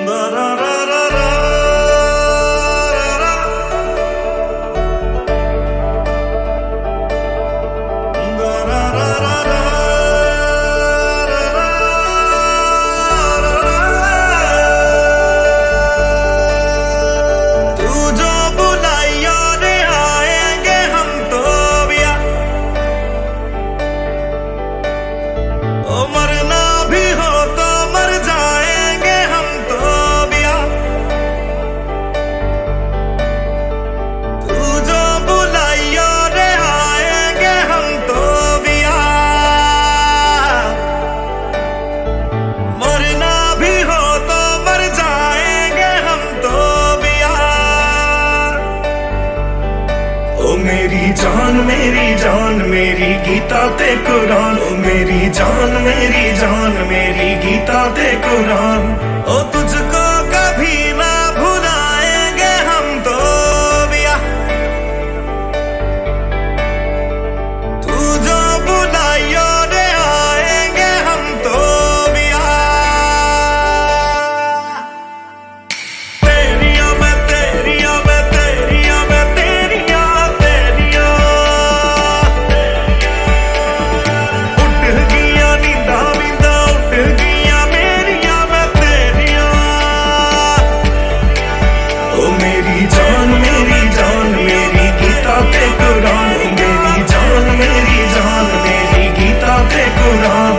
मेरी जान मेरी गीता ते कुरान। ओ मेरी जान मेरी गीता ते कुरान। ओ तुझको कभी ना भुलाएंगे हम तो बिया, तू जो बुलाइयो रे आएंगे हम तो बिया। तेरिया मैं तेरिया मैं तेरिया मैं तेरिया तेरिया उठ गया नींदा वींदा उठ गया मेरिया मैं तेरिया। ओ मेरी जान मेरी गीता ते कुरान। ओ मेरी जान मेरी गीता ते कुरान।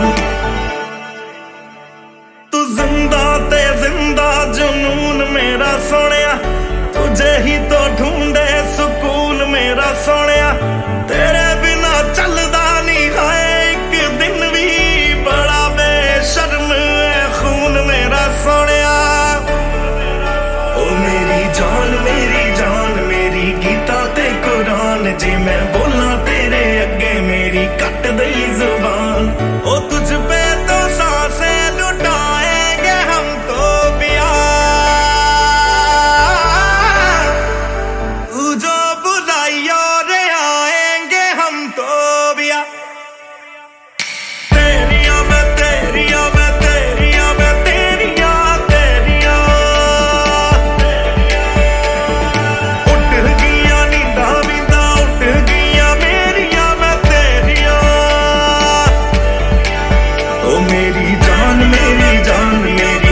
तू जिंदा ते जिंदा जुनून मेरा सोनिया, तुझे ही तो ढूंढे सुकून मेरा सोनिया। तेरे बिना चलदा नहीं है एक दिन भी, बड़ा बेशर्म है खून मेरा सोनिया। ओ मेरी जान मेरी गीता ते कुरान। जे मैं बोला तेरे अगे मेरी कट दई जुबान। ओ तुझ पे तो सांसें लुटाएंगे हम तो बिया, तू जो बुलाइयो रे आएंगे हम तो बिया। तेरिया मैं तेरिया मैं तेरिया मैं तेरिया तेरिया उठ गया नींदा वींदा उठ गया मेरिया मैं तेरिया। ओ मेरी जान मेरी